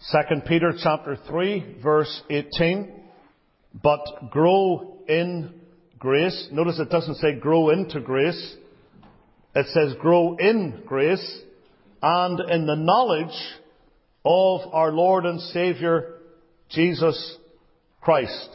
2 Peter chapter 3, verse 18. But grow in grace. Notice it doesn't say grow into grace. It says grow in grace and in the knowledge of our Lord and Saviour, Jesus Christ.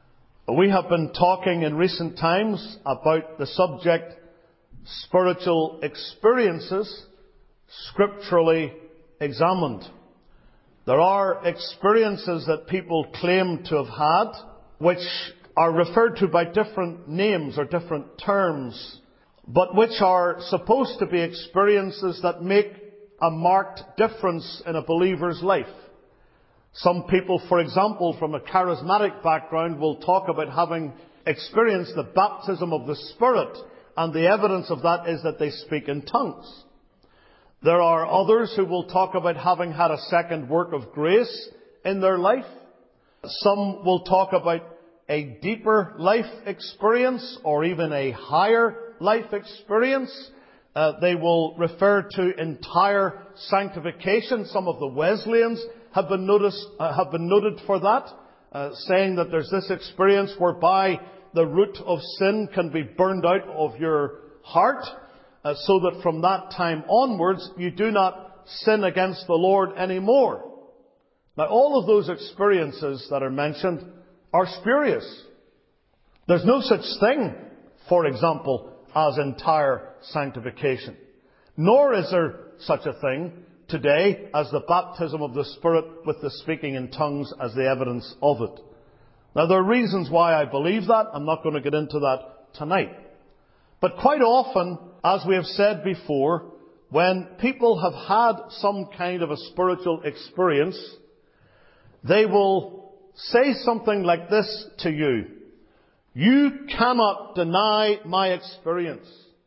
We have been talking in recent times about the subject spiritual experiences scripturally examined. There are experiences that people claim to have had which are referred to by different names or different terms, but which are supposed to be experiences that make a marked difference in a believer's life. Some people, for example, from a charismatic background will talk about having experienced the baptism of the Spirit, and the evidence of that is that they speak in tongues. There are others who will talk about having had a second work of grace in their life. Some will talk about a deeper life experience or even a higher life experience. They will refer to entire sanctification. Some of the Wesleyans have been noted for that, saying that there's this experience whereby the root of sin can be burned out of your heart, so that from that time onwards you do not sin against the Lord anymore. Now, all of those experiences that are mentioned are spurious. There's no such thing, for example, as entire sanctification. Nor is there such a thing today as the baptism of the Spirit with the speaking in tongues as the evidence of it. Now, there are reasons why I believe that. I'm not going to get into that tonight. But quite often, as we have said before, when people have had some kind of a spiritual experience, they will say something like this to you: "You cannot deny my experience,"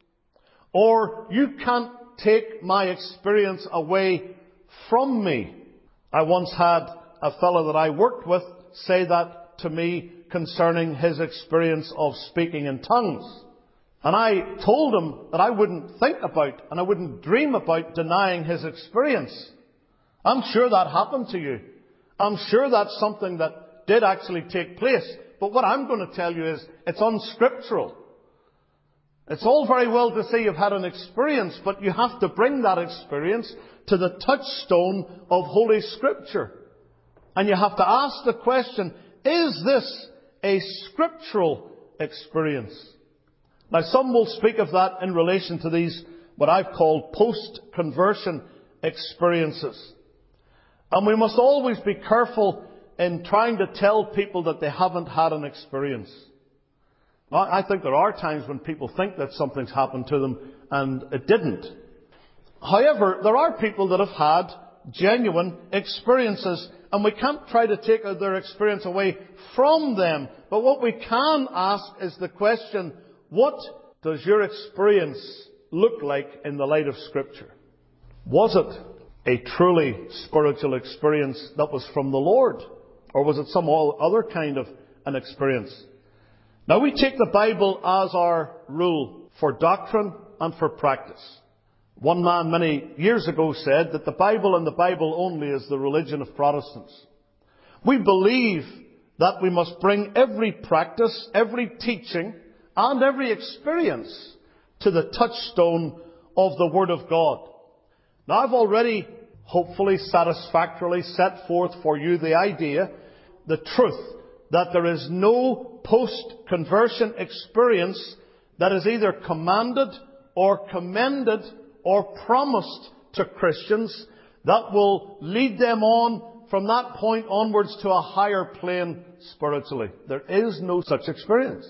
or "You can't take my experience away from me." I once had a fellow that I worked with say that to me concerning his experience of speaking in tongues. And I told him that I wouldn't think about and I wouldn't dream about denying his experience. I'm sure that happened to you. I'm sure that's something that did actually take place. But what I'm going to tell you is it's unscriptural. It's all very well to say you've had an experience, but you have to bring that experience to the touchstone of Holy Scripture. And you have to ask the question, is this a scriptural experience? Now, some will speak of that in relation to these, what I've called post-conversion experiences. And we must always be careful in trying to tell people that they haven't had an experience. Well, I think there are times when people think that something's happened to them and it didn't. However, there are people that have had genuine experiences, and we can't try to take their experience away from them. But what we can ask is the question, what does your experience look like in the light of Scripture? Was it a truly spiritual experience that was from the Lord? Or was it some other kind of an experience? Now, we take the Bible as our rule for doctrine and for practice. One man many years ago said that the Bible and the Bible only is the religion of Protestants. We believe that we must bring every practice, every teaching, and every experience to the touchstone of the Word of God. Now, I've already, hopefully satisfactorily, set forth for you the idea, the truth, that there is no post-conversion experience that is either commanded or commended or promised to Christians that will lead them on from that point onwards to a higher plane spiritually. There is no such experience.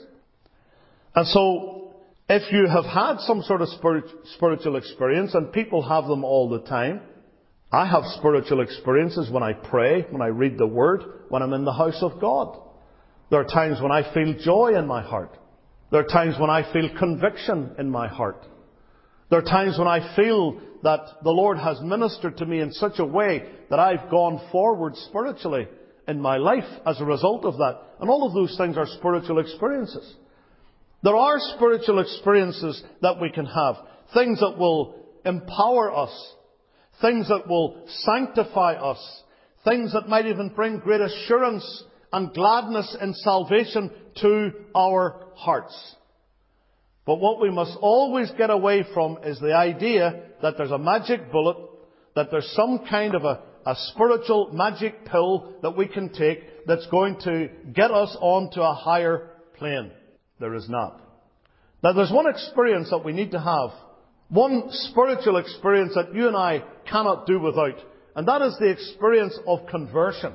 And so, if you have had some sort of spiritual experience, and people have them all the time, I have spiritual experiences when I pray, when I read the Word, when I'm in the house of God. There are times when I feel joy in my heart. There are times when I feel conviction in my heart. There are times when I feel that the Lord has ministered to me in such a way that I've gone forward spiritually in my life as a result of that. And all of those things are spiritual experiences. There are spiritual experiences that we can have. Things that will empower us. Things that will sanctify us. things that might even bring great assurance and gladness in salvation to our hearts. But what we must always get away from is the idea that there's a magic bullet, that there's some kind of a spiritual magic pill that we can take that's going to get us onto a higher plane. There is not. Now there's one experience that we need to have, one spiritual experience that you and I cannot do without, and that is the experience of conversion.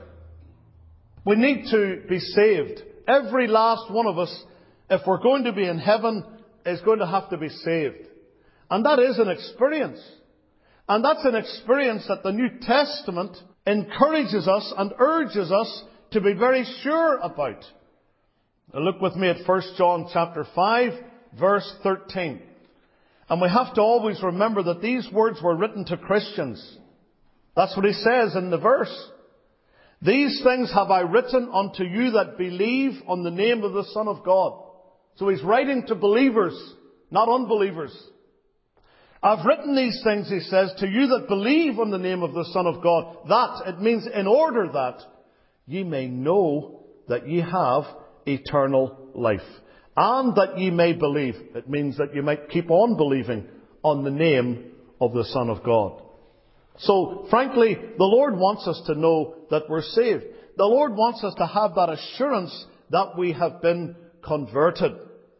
We need to be saved. Every last one of us, if we're going to be in heaven, is going to have to be saved. And that is an experience. And that's an experience that the New Testament encourages us and urges us to be very sure about. Now look with me at 1 John chapter 5, verse 13. And we have to always remember that these words were written to Christians. That's what he says in the verse. These things have I written unto you that believe on the name of the Son of God. So he's writing to believers, not unbelievers. I've written these things, he says, to you that believe on the name of the Son of God. That, it means in order that ye may know that ye have eternal life. And that ye may believe. It means that you might keep on believing on the name of the Son of God. So, frankly, the Lord wants us to know that we're saved. The Lord wants us to have that assurance that we have been converted.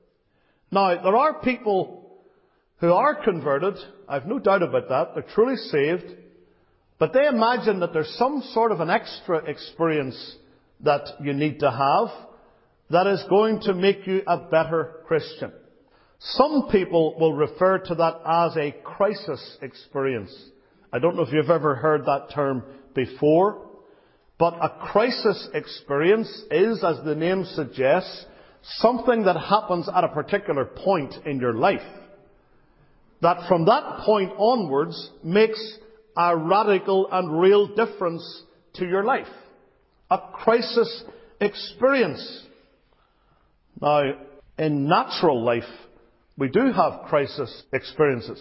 Now, there are people who are converted. I've no doubt about that. They're truly saved. But they imagine that there's some sort of an extra experience that you need to have that is going to make you a better Christian. Some people will refer to that as a crisis experience. I don't know if you've ever heard that term before, but a crisis experience is, as the name suggests, something that happens at a particular point in your life. That from that point onwards makes a radical and real difference to your life. A crisis experience. Now, in natural life, we do have crisis experiences.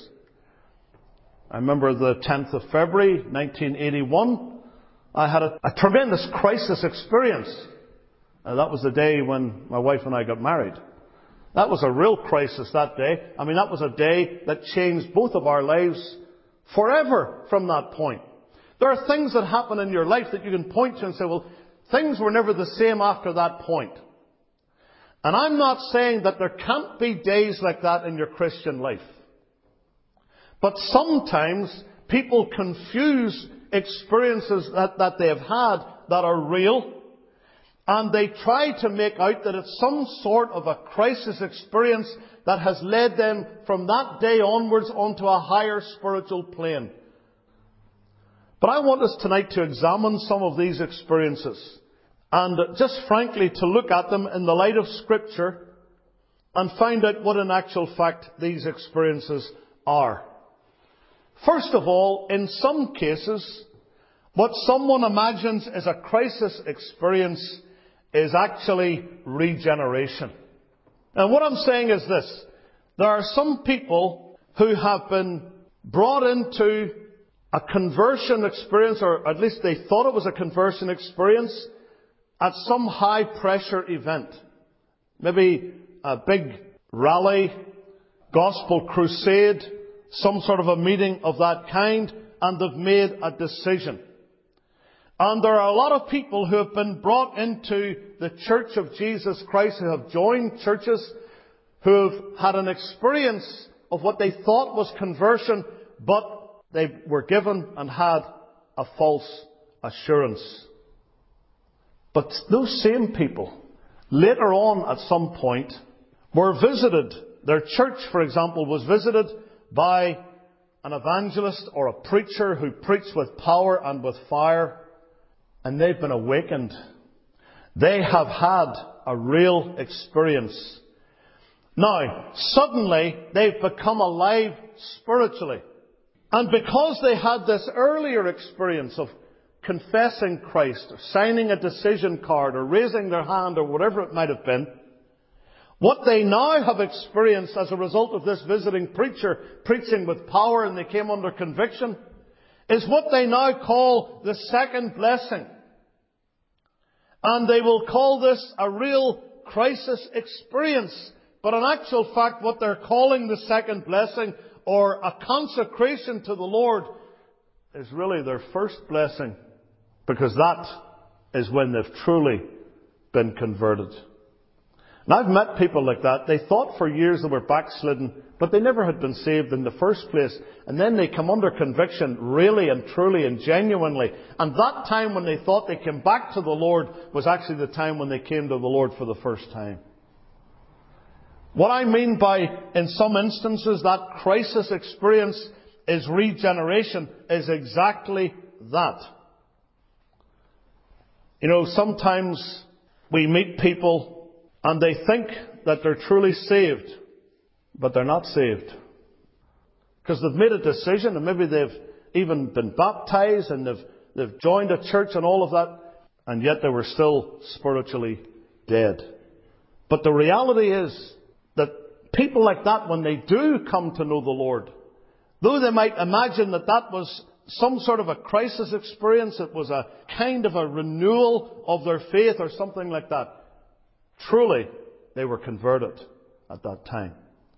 I remember the 10th of February, 1981, I had a tremendous crisis experience. That was the day when my wife and I got married. That was a real crisis that day. I mean, that was a day that changed both of our lives forever from that point. There are things that happen in your life that you can point to and say, well, things were never the same after that point. And I'm not saying that there can't be days like that in your Christian life. But sometimes people confuse experiences that they have had that are real, and they try to make out that it's some sort of a crisis experience that has led them from that day onwards onto a higher spiritual plane. But I want us tonight to examine some of these experiences, and just frankly to look at them in the light of Scripture and find out what in actual fact these experiences are. First of all, in some cases, what someone imagines is a crisis experience is actually regeneration. And what I'm saying is this. There are some people who have been brought into a conversion experience, or at least they thought it was a conversion experience, at some high pressure event. Maybe a big rally, gospel crusade, some sort of a meeting of that kind, and they've made a decision. And there are a lot of people who have been brought into the Church of Jesus Christ, who have joined churches, who have had an experience of what they thought was conversion, but they were given and had a false assurance. But those same people, later on at some point, were visited. Their church, for example, was visited by an evangelist or a preacher who preached with power and with fire, and they've been awakened. They have had a real experience. Now, suddenly, they've become alive spiritually. And because they had this earlier experience of confessing Christ, or signing a decision card, or raising their hand, or whatever it might have been, what they now have experienced as a result of this visiting preacher preaching with power and they came under conviction, is what they now call the second blessing. And they will call this a real crisis experience. But in actual fact, what they're calling the second blessing, or a consecration to the Lord, is really their first blessing. Because that is when they've truly been converted. And I've met people like that. They thought for years they were backslidden, but they never had been saved in the first place. And then they come under conviction really and truly and genuinely. And that time when they thought they came back to the Lord was actually the time when they came to the Lord for the first time. What I mean by, in some instances, that crisis experience is regeneration, is exactly that. You know, sometimes we meet people and they think that they're truly saved, but they're not saved. Because they've made a decision, and maybe they've even been baptized and they've joined a church and all of that, and yet they were still spiritually dead. But the reality is that people like that, when they do come to know the Lord, though they might imagine that that was some sort of a crisis experience, it was a kind of a renewal of their faith or something like that, truly they were converted at that time.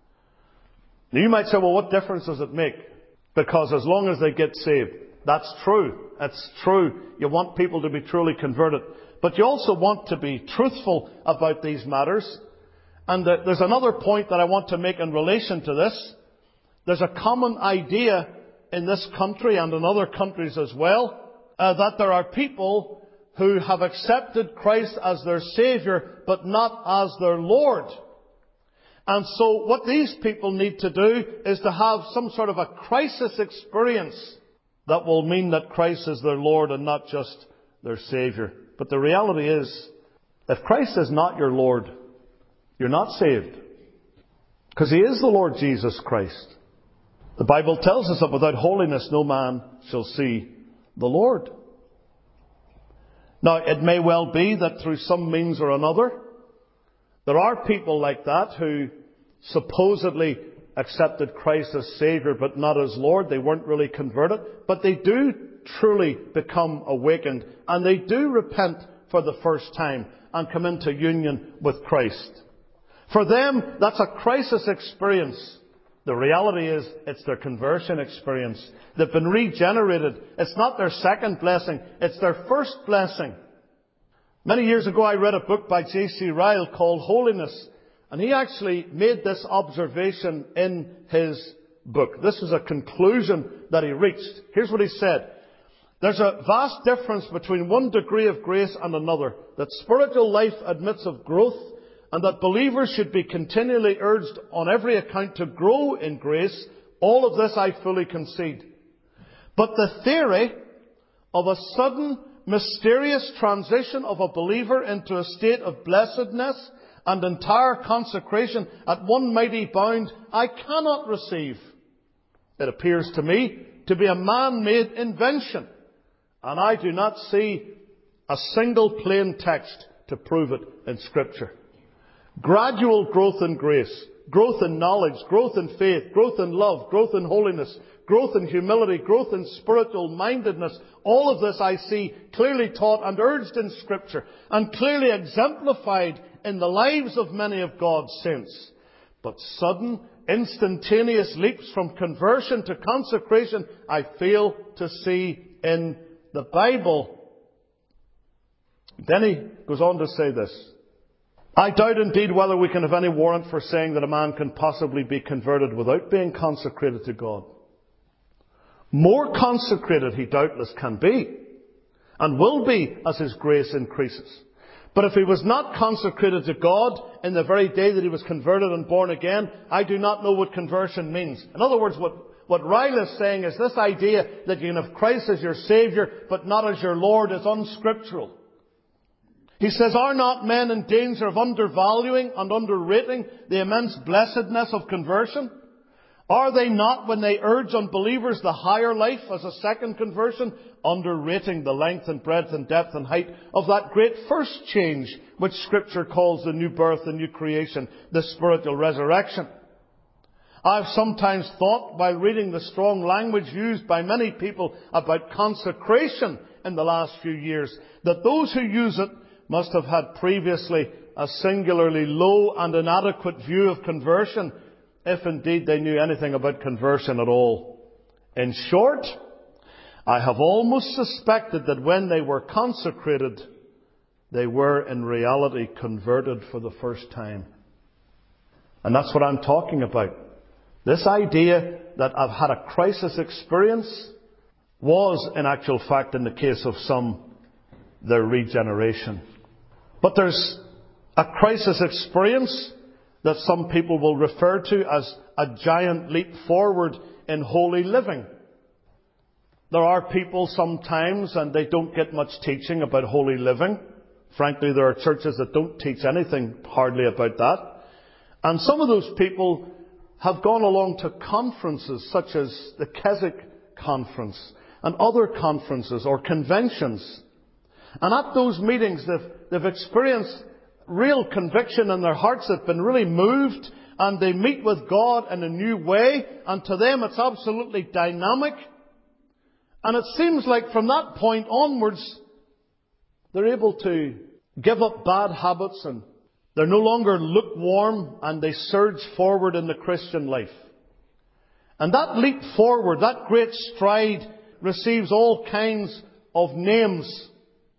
Now you might say, well, what difference does it make? Because as long as they get saved, that's true. It's true. You want people to be truly converted. But you also want to be truthful about these matters. And there's another point that I want to make in relation to this. There's a common idea in this country and in other countries as well, that there are people who have accepted Christ as their Saviour, but not as their Lord. And so what these people need to do is to have some sort of a crisis experience that will mean that Christ is their Lord and not just their Saviour. But the reality is, if Christ is not your Lord, you're not saved. Because He is the Lord Jesus Christ. The Bible tells us that without holiness no man shall see the Lord. Now, it may well be that through some means or another, there are people like that who supposedly accepted Christ as Saviour but not as Lord. They weren't really converted. But they do truly become awakened. And they do repent for the first time and come into union with Christ. For them, that's a crisis experience. The reality is, it's their conversion experience. They've been regenerated. It's not their second blessing, it's their first blessing. Many years ago I read a book by J.C. Ryle called Holiness. And he actually made this observation in his book. This is a conclusion that he reached. Here's what he said. There's a vast difference between one degree of grace and another. That spiritual life admits of growth, and that believers should be continually urged on every account to grow in grace. All of this I fully concede. But the theory of a sudden, mysterious transition of a believer into a state of blessedness and entire consecration at one mighty bound, I cannot receive. It appears to me to be a man-made invention, and I do not see a single plain text to prove it in Scripture. Gradual growth in grace, growth in knowledge, growth in faith, growth in love, growth in holiness, growth in humility, growth in spiritual mindedness. All of this I see clearly taught and urged in Scripture and clearly exemplified in the lives of many of God's saints. But sudden, instantaneous leaps from conversion to consecration I fail to see in the Bible. Then he goes on to say this. I doubt indeed whether we can have any warrant for saying that a man can possibly be converted without being consecrated to God. More consecrated he doubtless can be, and will be as his grace increases. But if he was not consecrated to God in the very day that he was converted and born again, I do not know what conversion means. In other words, what Ryle is saying is this idea that you can have Christ as your Saviour but not as your Lord is unscriptural. He says, are not men in danger of undervaluing and underrating the immense blessedness of conversion? Are they not, when they urge on believers the higher life as a second conversion, underrating the length and breadth and depth and height of that great first change which Scripture calls the new birth, the new creation, the spiritual resurrection? I've sometimes thought, while reading the strong language used by many people about consecration in the last few years, that those who use it must have had previously a singularly low and inadequate view of conversion, if indeed they knew anything about conversion at all. In short, I have almost suspected that when they were consecrated, they were in reality converted for the first time. And that's what I'm talking about. This idea that I've had a crisis experience was, in actual fact, in the case of some, their regeneration. But there's a crisis experience that some people will refer to as a giant leap forward in holy living. There are people sometimes, and they don't get much teaching about holy living. Frankly, there are churches that don't teach anything hardly about that. And some of those people have gone along to conferences such as the Keswick Conference and other conferences or conventions. And at those meetings, they've experienced real conviction in their hearts. They've been really moved, and they meet with God in a new way. And to them, it's absolutely dynamic. And it seems like from that point onwards, they're able to give up bad habits, and they're no longer lukewarm, and they surge forward in the Christian life. And that leap forward, that great stride, receives all kinds of names.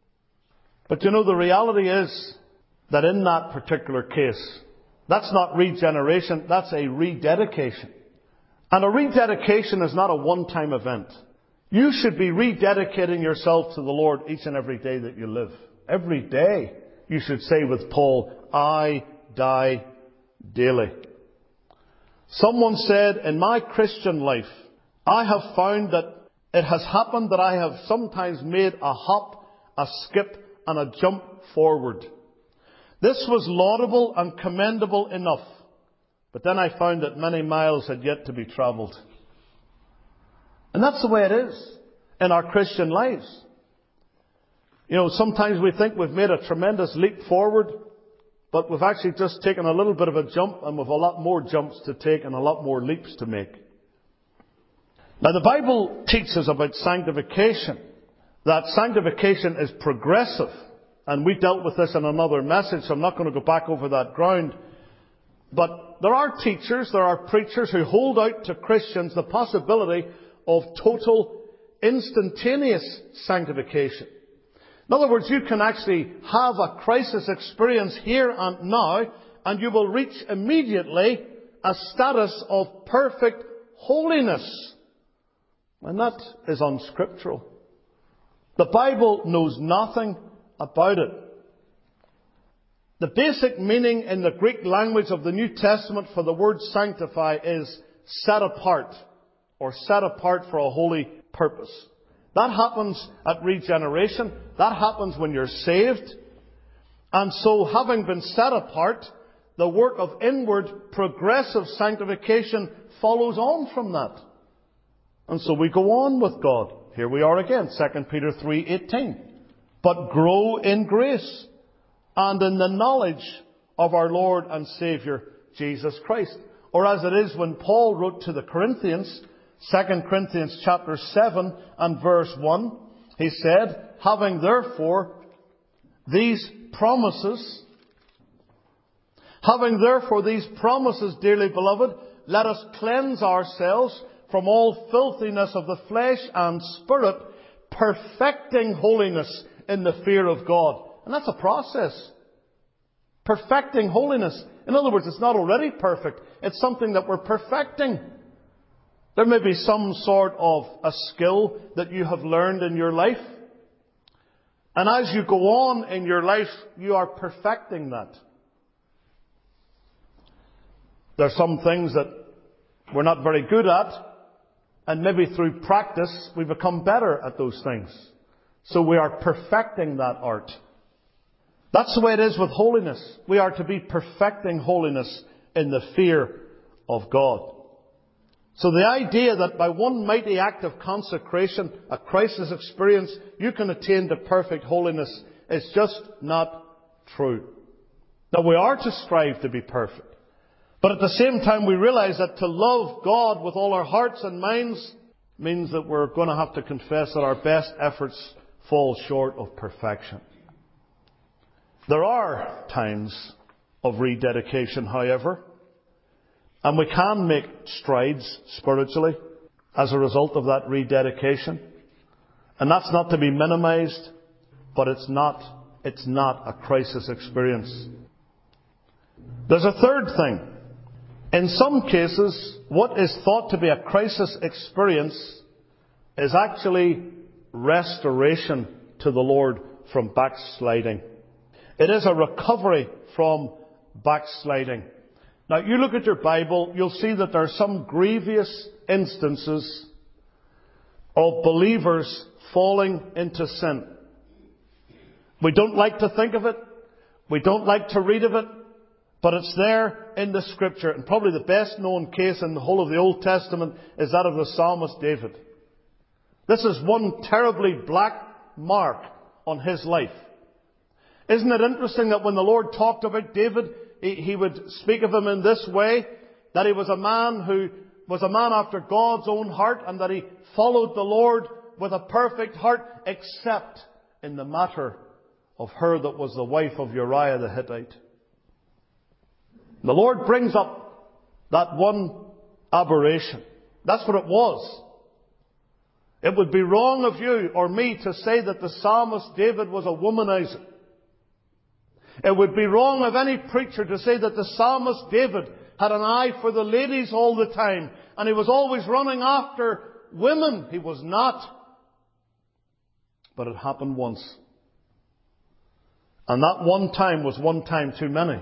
But you know, the reality is that in that particular case, that's not regeneration, that's a rededication. And a rededication is not a one-time event. You should be rededicating yourself to the Lord each and every day that you live. Every day, you should say with Paul, I die daily. Someone said, in my Christian life, I have found that it has happened that I have sometimes made a hop, a skip, and a jump forward. This was laudable and commendable enough, but then I found that many miles had yet to be travelled. And that's the way it is in our Christian lives. You know, sometimes we think we've made a tremendous leap forward, but we've actually just taken a little bit of a jump, and we've a lot more jumps to take and a lot more leaps to make. Now, the Bible teaches about sanctification, that sanctification is progressive. And we dealt with this in another message, so I'm not going to go back over that ground. But there are teachers, there are preachers who hold out to Christians the possibility of total, instantaneous sanctification. In other words, you can actually have a crisis experience here and now, and you will reach immediately a status of perfect holiness. And that is unscriptural. The Bible knows nothing about it. The basic meaning in the Greek language of the New Testament for the word sanctify is set apart, or set apart for a holy purpose. That happens at regeneration. That happens when you're saved. And so, having been set apart, the work of inward progressive sanctification follows on from that. And so we go on with God. Here we are again, 2 Peter 3:18. But grow in grace and in the knowledge of our Lord and Saviour, Jesus Christ. Or as it is when Paul wrote to the Corinthians, 2 Corinthians chapter 7 and verse 1, he said, having therefore these promises, dearly beloved, let us cleanse ourselves from all filthiness of the flesh and spirit, perfecting holiness in the fear of God. And that's a process. Perfecting holiness. In other words, it's not already perfect. It's something that we're perfecting. There may be some sort of a skill that you have learned in your life. And as you go on in your life, you are perfecting that. There are some things that we're not very good at, and maybe through practice we become better at those things. So we are perfecting that art. That's the way it is with holiness. We are to be perfecting holiness in the fear of God. So the idea that by one mighty act of consecration, a crisis experience, you can attain to perfect holiness is just not true. Now we are to strive to be perfect. But at the same time, we realize that to love God with all our hearts and minds means that we're going to have to confess that our best efforts fall short of perfection. There are times of rededication, however, and we can make strides spiritually as a result of that rededication. And that's not to be minimized, but it's not a crisis experience. There's a third thing. In some cases, what is thought to be a crisis experience is actually restoration to the Lord from backsliding. It is a recovery from backsliding. Now, you look at your Bible, you'll see that there are some grievous instances of believers falling into sin. We don't like to think of it. We don't like to read of it. But it's there in the Scripture. And probably the best known case in the whole of the Old Testament is that of the psalmist David. This is one terribly black mark on his life. Isn't it interesting that when the Lord talked about David, he would speak of him in this way, that he was a man after God's own heart, and that he followed the Lord with a perfect heart, except in the matter of her that was the wife of Uriah the Hittite. The Lord brings up that one aberration. That's what it was. It would be wrong of you or me to say that the psalmist David was a womanizer. It would be wrong of any preacher to say that the psalmist David had an eye for the ladies all the time and he was always running after women. He was not. But it happened once. And that one time was one time too many.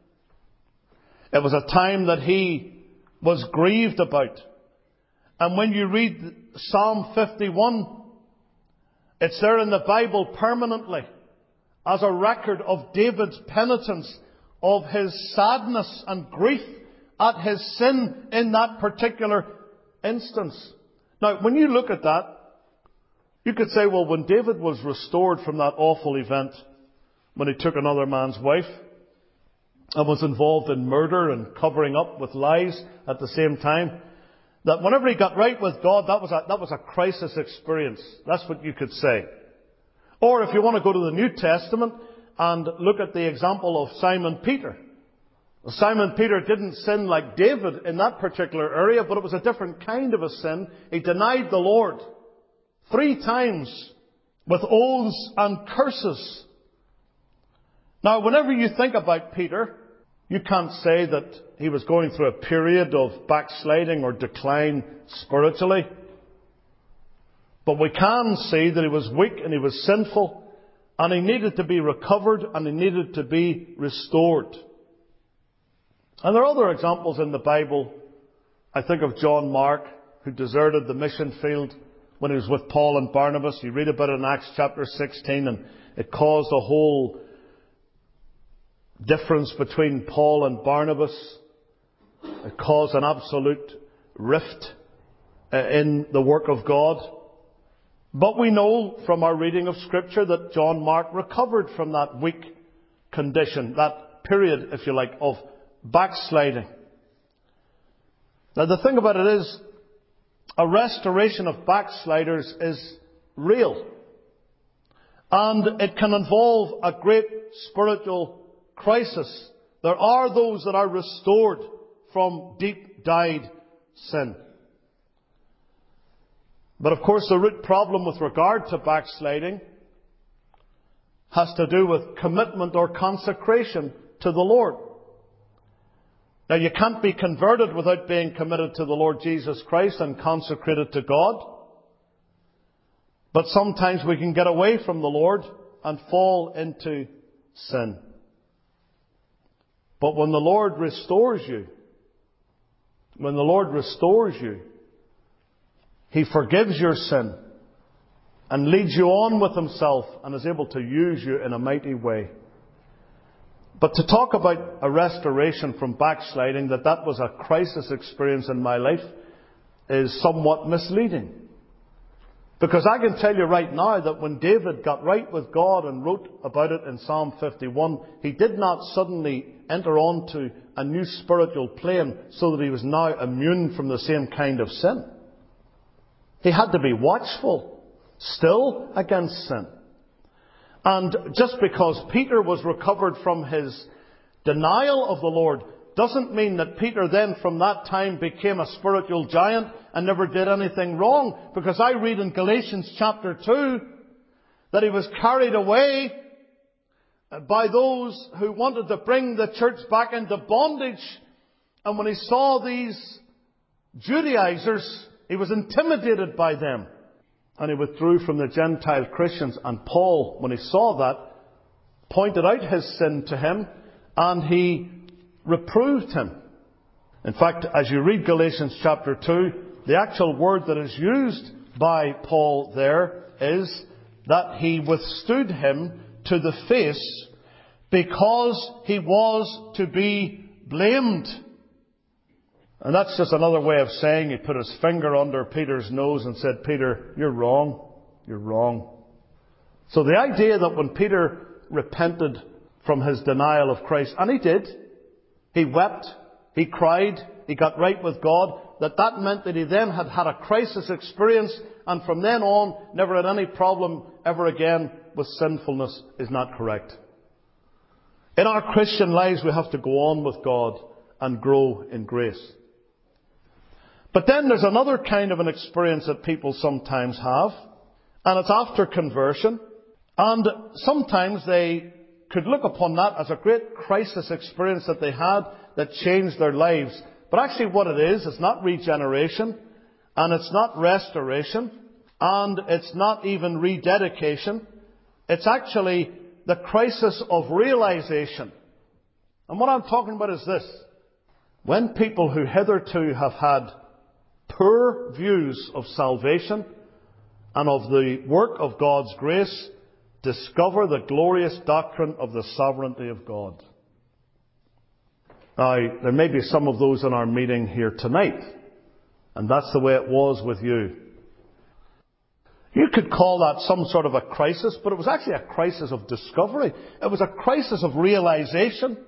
It was a time that he was grieved about. And when you read Psalm 51, it's there in the Bible permanently as a record of David's penitence, of his sadness and grief at his sin in that particular instance. Now, when you look at that, you could say, well, when David was restored from that awful event, when he took another man's wife, and was involved in murder and covering up with lies at the same time, that whenever he got right with God, that was a crisis experience. That's what you could say. Or if you want to go to the New Testament and look at the example of Simon Peter. Simon Peter didn't sin like David in that particular area, but it was a different kind of a sin. He denied the Lord 3 times with oaths and curses. Now, whenever you think about Peter, you can't say that he was going through a period of backsliding or decline spiritually. But we can see that he was weak and he was sinful and he needed to be recovered and he needed to be restored. And there are other examples in the Bible. I think of John Mark, who deserted the mission field when he was with Paul and Barnabas. You read about it in Acts chapter 16, and it caused a whole difference between Paul and Barnabas. It caused an absolute rift in the work of God. But we know from our reading of Scripture that John Mark recovered from that weak condition, that period, if you like, of backsliding. Now the thing about it is, a restoration of backsliders is real. And it can involve a great spiritual crisis. There are those that are restored from deep-dyed sin. But of course the root problem with regard to backsliding has to do with commitment or consecration to the Lord. Now you can't be converted without being committed to the Lord Jesus Christ and consecrated to God. But sometimes we can get away from the Lord and fall into sin. But when the Lord restores you, He forgives your sin and leads you on with Himself and is able to use you in a mighty way. But to talk about a restoration from backsliding, that was a crisis experience in my life, is somewhat misleading. Because I can tell you right now that when David got right with God and wrote about it in Psalm 51, he did not suddenly enter onto a new spiritual plane so that he was now immune from the same kind of sin. He had to be watchful, still against sin. And just because Peter was recovered from his denial of the Lord doesn't mean that Peter then from that time became a spiritual giant and never did anything wrong. Because I read in Galatians chapter 2 that he was carried away by those who wanted to bring the church back into bondage. And when he saw these Judaizers, he was intimidated by them. And he withdrew from the Gentile Christians. And Paul, when he saw that, pointed out his sin to him and he reproved him. In fact, as you read Galatians chapter 2, the actual word that is used by Paul there is that he withstood him to the face because he was to be blamed. And that's just another way of saying he put his finger under Peter's nose and said, Peter, you're wrong. You're wrong. So the idea that when Peter repented from his denial of Christ, and he did, he wept, he cried, he got right with God, that meant that he then had had a crisis experience, and from then on never had any problem ever again with sinfulness is not correct. In our Christian lives we have to go on with God and grow in grace. But then there's another kind of an experience that people sometimes have, and it's after conversion. And sometimes they could look upon that as a great crisis experience that they had that changed their lives. But actually what it is, it's not regeneration, and it's not restoration, and it's not even rededication. It's actually the crisis of realization. And what I'm talking about is this. When people who hitherto have had poor views of salvation and of the work of God's grace discover the glorious doctrine of the sovereignty of God. Now, there may be some of those in our meeting here tonight, and that's the way it was with you. You could call that some sort of a crisis, but it was actually a crisis of discovery. It was a crisis of realization.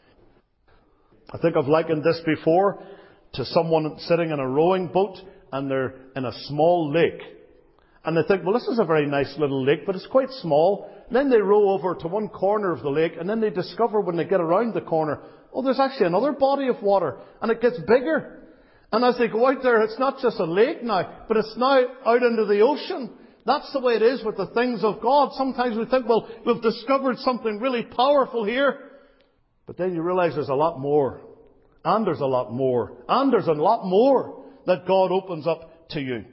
I think I've likened this before to someone sitting in a rowing boat and they're in a small lake. And they think, well, this is a very nice little lake, but it's quite small. And then they row over to one corner of the lake, and then they discover when they get around the corner, oh, there's actually another body of water, and it gets bigger. And as they go out there, it's not just a lake now, but it's now out into the ocean. That's the way it is with the things of God. Sometimes we think, well, we've discovered something really powerful here. But then you realize there's a lot more. And there's a lot more. And there's a lot more that God opens up to you.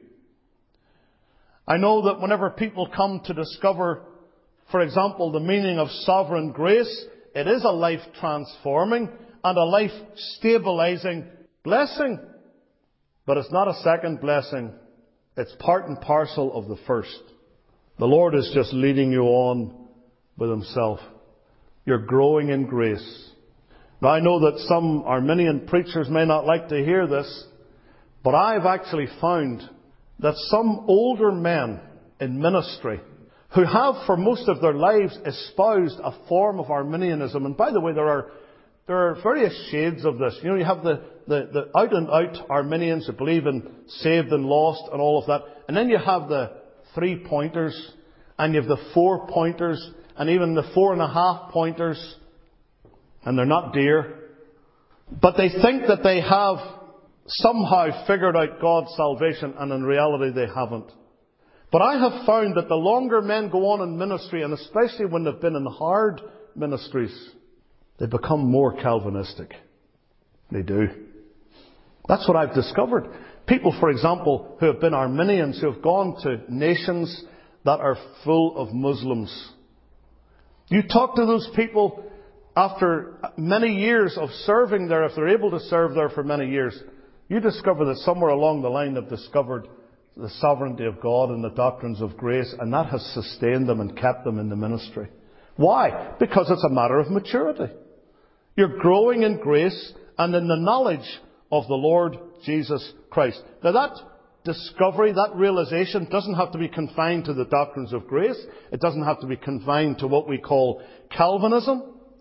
I know that whenever people come to discover, for example, the meaning of sovereign grace, it is a life-transforming and a life-stabilizing blessing. But it's not a second blessing. It's part and parcel of the first. The Lord is just leading you on with Himself. You're growing in grace. Now, I know that some Arminian preachers may not like to hear this, but I've actually found that some older men in ministry who have for most of their lives espoused a form of Arminianism, and by the way, there are various shades of this. You know, you have the out and out Arminians who believe in saved and lost and all of that, and then you have the 3-pointers, and you have the 4-pointers, and even the 4.5-pointers. And they're not dear. But they think that they have somehow figured out God's salvation, and in reality they haven't. But I have found that the longer men go on in ministry, and especially when they've been in hard ministries, they become more Calvinistic. They do. That's what I've discovered. People, for example, who have been Arminians, who have gone to nations that are full of Muslims. You talk to those people after many years of serving there, if they're able to serve there for many years, you discover that somewhere along the line they've discovered the sovereignty of God and the doctrines of grace, and that has sustained them and kept them in the ministry. Why? Because it's a matter of maturity. You're growing in grace and in the knowledge of the Lord Jesus Christ. Now that discovery, that realization doesn't have to be confined to the doctrines of grace. It doesn't have to be confined to what we call Calvinism.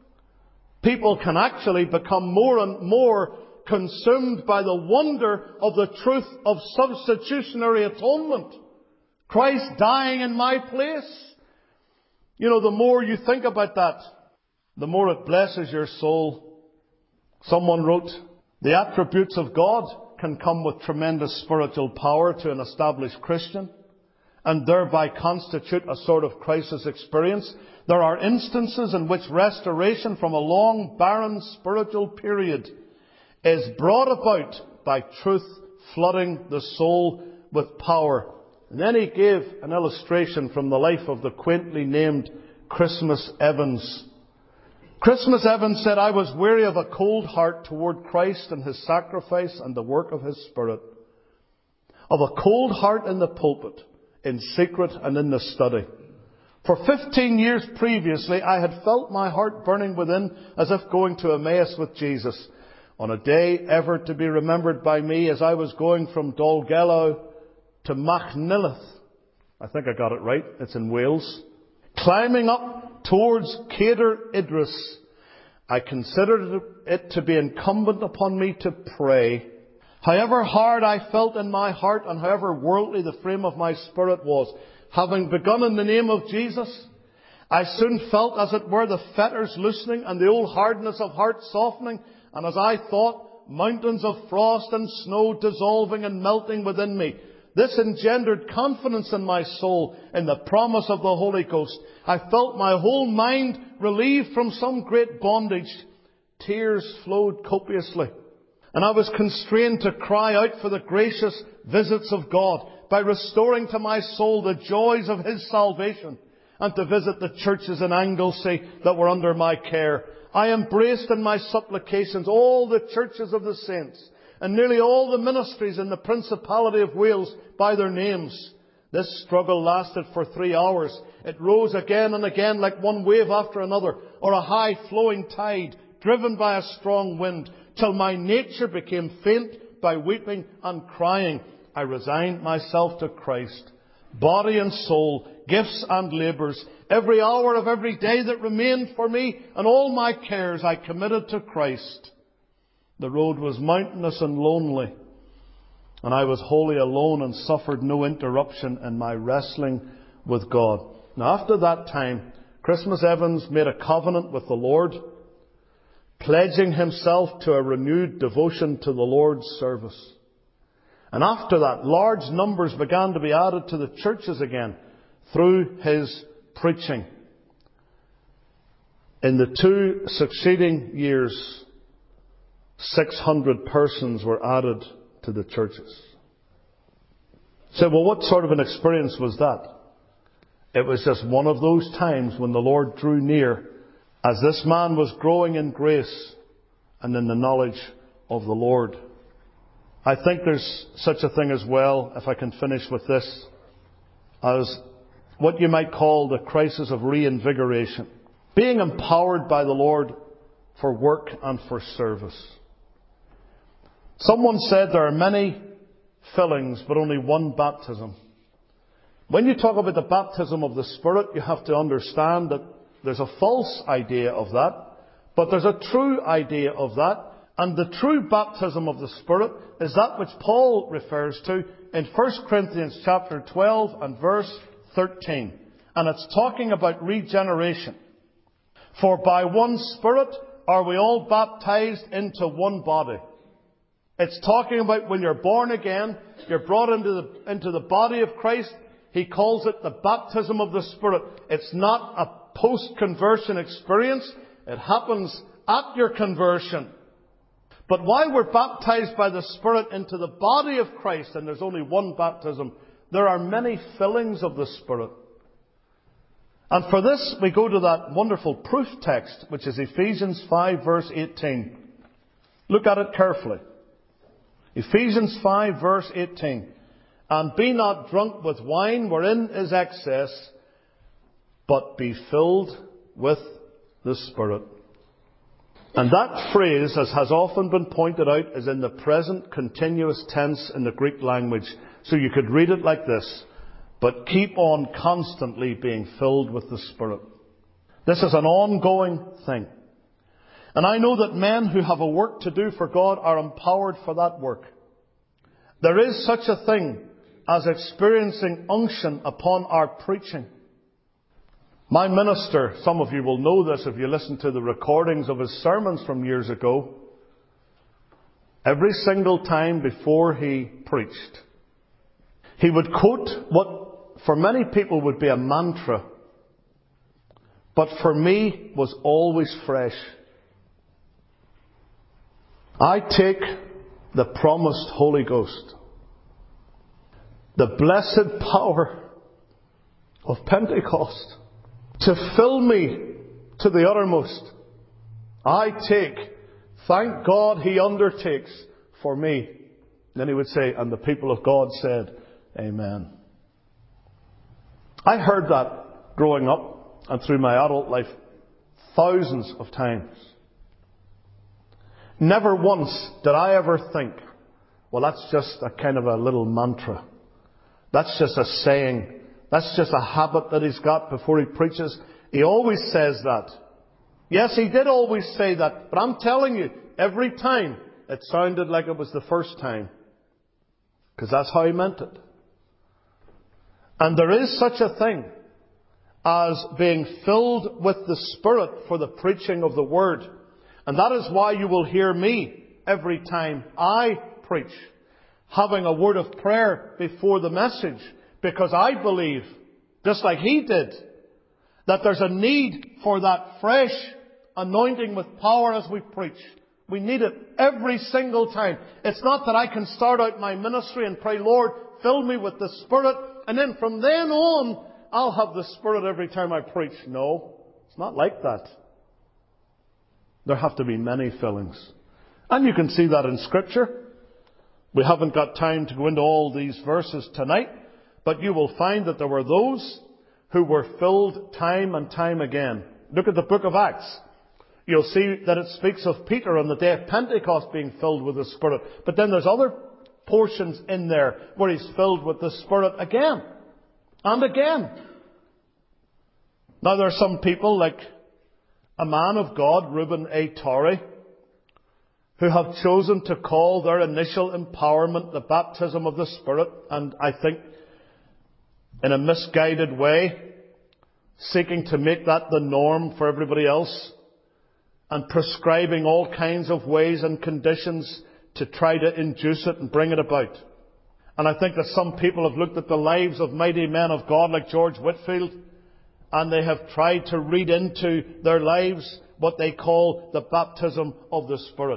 People can actually become more and more consumed by the wonder of the truth of substitutionary atonement. Christ dying in my place. You know, the more you think about that, the more it blesses your soul. Someone wrote, the attributes of God can come with tremendous spiritual power to an established Christian and thereby constitute a sort of crisis experience. There are instances in which restoration from a long, barren spiritual period is brought about by truth flooding the soul with power. And then he gave an illustration from the life of the quaintly named Christmas Evans. Christmas Evans said, I was weary of a cold heart toward Christ and His sacrifice and the work of His Spirit. Of a cold heart in the pulpit, in secret and in the study. For 15 years previously, I had felt my heart burning within as if going to Emmaus with Jesus. On a day ever to be remembered by me as I was going from Dolgello to Machynlleth. I think I got it right. It's in Wales. Climbing up towards Cadair Idris, I considered it to be incumbent upon me to pray. However hard I felt in my heart and however worldly the frame of my spirit was, having begun in the name of Jesus, I soon felt, as it were, the fetters loosening and the old hardness of heart softening, and as I thought, mountains of frost and snow dissolving and melting within me. This engendered confidence in my soul in the promise of the Holy Ghost. I felt my whole mind relieved from some great bondage. Tears flowed copiously. And I was constrained to cry out for the gracious visits of God by restoring to my soul the joys of His salvation and to visit the churches in Anglesey that were under my care. I embraced in my supplications all the churches of the saints and nearly all the ministries in the Principality of Wales by their names. This struggle lasted for 3 hours. It rose again and again like one wave after another, or a high flowing tide driven by a strong wind, till my nature became faint by weeping and crying. I resigned myself to Christ, body and soul, gifts and labours. Every hour of every day that remained for me and all my cares I committed to Christ. The road was mountainous and lonely, and I was wholly alone and suffered no interruption in my wrestling with God. Now, after that time, Christmas Evans made a covenant with the Lord, pledging himself to a renewed devotion to the Lord's service. And after that, large numbers began to be added to the churches again through his preaching. In the 2 succeeding years, 600 persons were added to the churches. So, well, what sort of an experience was that? It was just one of those times when the Lord drew near as this man was growing in grace and in the knowledge of the Lord. I think there's such a thing as well, if I can finish with this, as what you might call the crisis of reinvigoration. Being empowered by the Lord for work and for service. Someone said there are many fillings, but only one baptism. When you talk about the baptism of the Spirit, you have to understand that there's a false idea of that, but there's a true idea of that. And the true baptism of the Spirit is that which Paul refers to in 1 Corinthians chapter 12 and verse 13. And it's talking about regeneration. For by one Spirit are we all baptized into one body. It's talking about when you're born again, you're brought into the body of Christ. He calls it the baptism of the Spirit. It's not a post-conversion experience. It happens at your conversion. But while we're baptized by the Spirit into the body of Christ, and there's only one baptism, there are many fillings of the Spirit. And for this, we go to that wonderful proof text, which is Ephesians 5 verse 18. Look at it carefully. Ephesians 5 verse 18. And be not drunk with wine wherein is excess, but be filled with the Spirit. And that phrase, as has often been pointed out, is in the present continuous tense in the Greek language. So you could read it like this: but keep on constantly being filled with the Spirit. This is an ongoing thing. And I know that men who have a work to do for God are empowered for that work. There is such a thing as experiencing unction upon our preaching. My minister, some of you will know this if you listen to the recordings of his sermons from years ago, every single time before he preached, he would quote what for many people would be a mantra, but for me was always fresh. I take the promised Holy Ghost, the blessed power of Pentecost, to fill me to the uttermost. I take, thank God He undertakes for me. Then he would say, and the people of God said, Amen. I heard that growing up and through my adult life thousands of times. Never once did I ever think, well, that's just a kind of a little mantra. That's just a saying. That's just a habit that he's got before he preaches. He always says that. Yes, he did always say that. But I'm telling you, every time it sounded like it was the first time. Because that's how he meant it. And there is such a thing as being filled with the Spirit for the preaching of the Word. And that is why you will hear me every time I preach, having a word of prayer before the message. Because I believe, just like he did, that there's a need for that fresh anointing with power as we preach. We need it every single time. It's not that I can start out my ministry and pray, Lord, fill me with the Spirit, and then from then on, I'll have the Spirit every time I preach. No, it's not like that. There have to be many fillings. And you can see that in Scripture. We haven't got time to go into all these verses tonight, but you will find that there were those who were filled time and time again. Look at the book of Acts. You'll see that it speaks of Peter on the day of Pentecost being filled with the Spirit. But then there's other portions in there where he's filled with the Spirit again and again. Now there are some people like a man of God, Reuben A. Torrey, who have chosen to call their initial empowerment the baptism of the Spirit, and I think in a misguided way, seeking to make that the norm for everybody else, and prescribing all kinds of ways and conditions to try to induce it and bring it about. And I think that some people have looked at the lives of mighty men of God like George Whitefield, and they have tried to read into their lives what they call the baptism of the Spirit.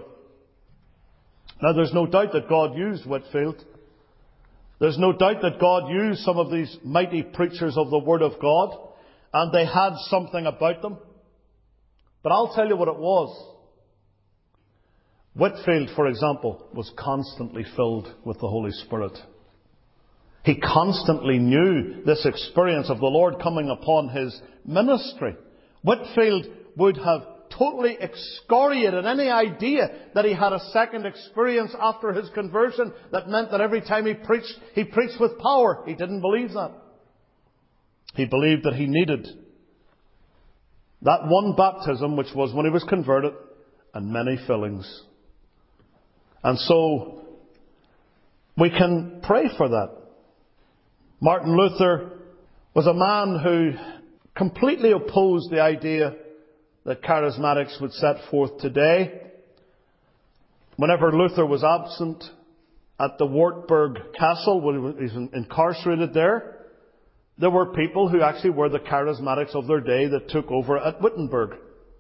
Now there's no doubt that God used Whitefield. There's no doubt that God used some of these mighty preachers of the Word of God, and they had something about them. But I'll tell you what it was. Whitefield, for example, was constantly filled with the Holy Spirit. He constantly knew this experience of the Lord coming upon his ministry. Whitefield would have totally excoriated any idea that he had a second experience after his conversion that meant that every time he preached with power. He didn't believe that. He believed that he needed that one baptism, which was when he was converted, and many fillings. And so we can pray for that. Martin Luther was a man who completely opposed the idea that charismatics would set forth today. Whenever Luther was absent at the Wartburg Castle, when he was incarcerated there were people who actually were the charismatics of their day that took over at Wittenberg.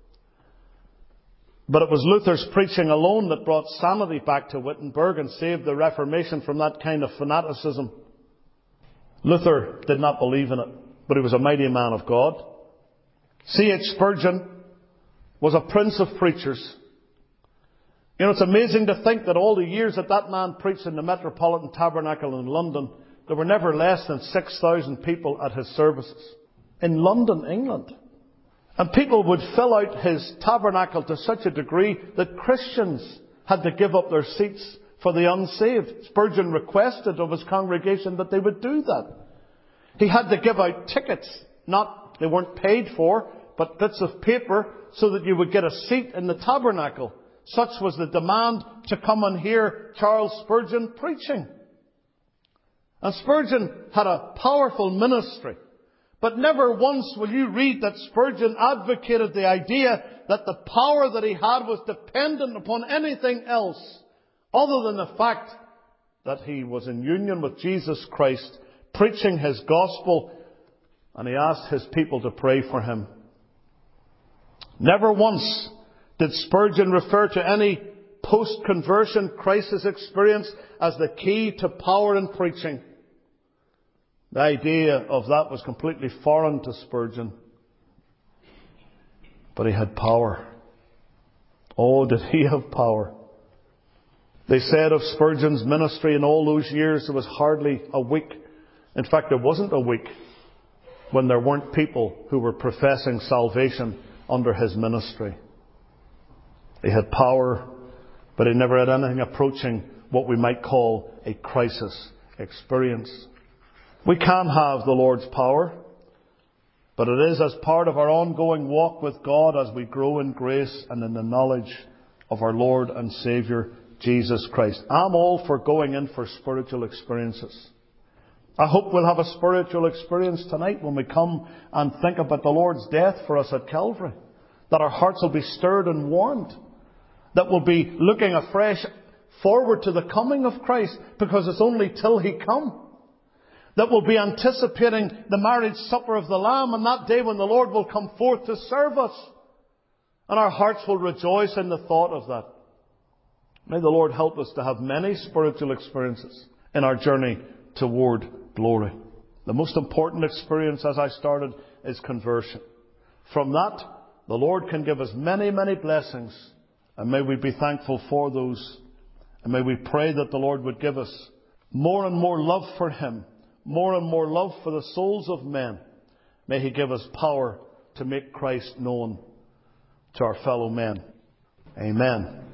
But it was Luther's preaching alone that brought sanity back to Wittenberg and saved the Reformation from that kind of fanaticism. Luther did not believe in it, but he was a mighty man of God. C.H. Spurgeon was a prince of preachers. You know, it's amazing to think that all the years that that man preached in the Metropolitan Tabernacle in London, there were never less than 6,000 people at his services. In London, England. And people would fill out his tabernacle to such a degree that Christians had to give up their seats for the unsaved. Spurgeon requested of his congregation that they would do that. He had to give out tickets. They weren't paid for, but bits of paper so that you would get a seat in the tabernacle. Such was the demand to come and hear Charles Spurgeon preaching. And Spurgeon had a powerful ministry. But never once will you read that Spurgeon advocated the idea that the power that he had was dependent upon anything else other than the fact that he was in union with Jesus Christ, preaching His gospel, and he asked his people to pray for him. Never once did Spurgeon refer to any post-conversion crisis experience as the key to power in preaching. The idea of that was completely foreign to Spurgeon. But he had power. Oh, did he have power? They said of Spurgeon's ministry in all those years, there was hardly a week. In fact, there wasn't a week when there weren't people who were professing salvation under his ministry. He had power, but he never had anything approaching what we might call a crisis experience. We can have the Lord's power, but it is as part of our ongoing walk with God as we grow in grace and in the knowledge of our Lord and Saviour, Jesus Christ. I'm all for going in for spiritual experiences. I hope we'll have a spiritual experience tonight when we come and think about the Lord's death for us at Calvary. That our hearts will be stirred and warmed. That we'll be looking afresh forward to the coming of Christ, because it's only till He come. That we'll be anticipating the marriage supper of the Lamb, and that day when the Lord will come forth to serve us. And our hearts will rejoice in the thought of that. May the Lord help us to have many spiritual experiences in our journey toward glory. The most important experience, as I started, is conversion. From that, the Lord can give us many, many blessings. And may we be thankful for those. And may we pray that the Lord would give us more and more love for Him. More and more love for the souls of men. May He give us power to make Christ known to our fellow men. Amen.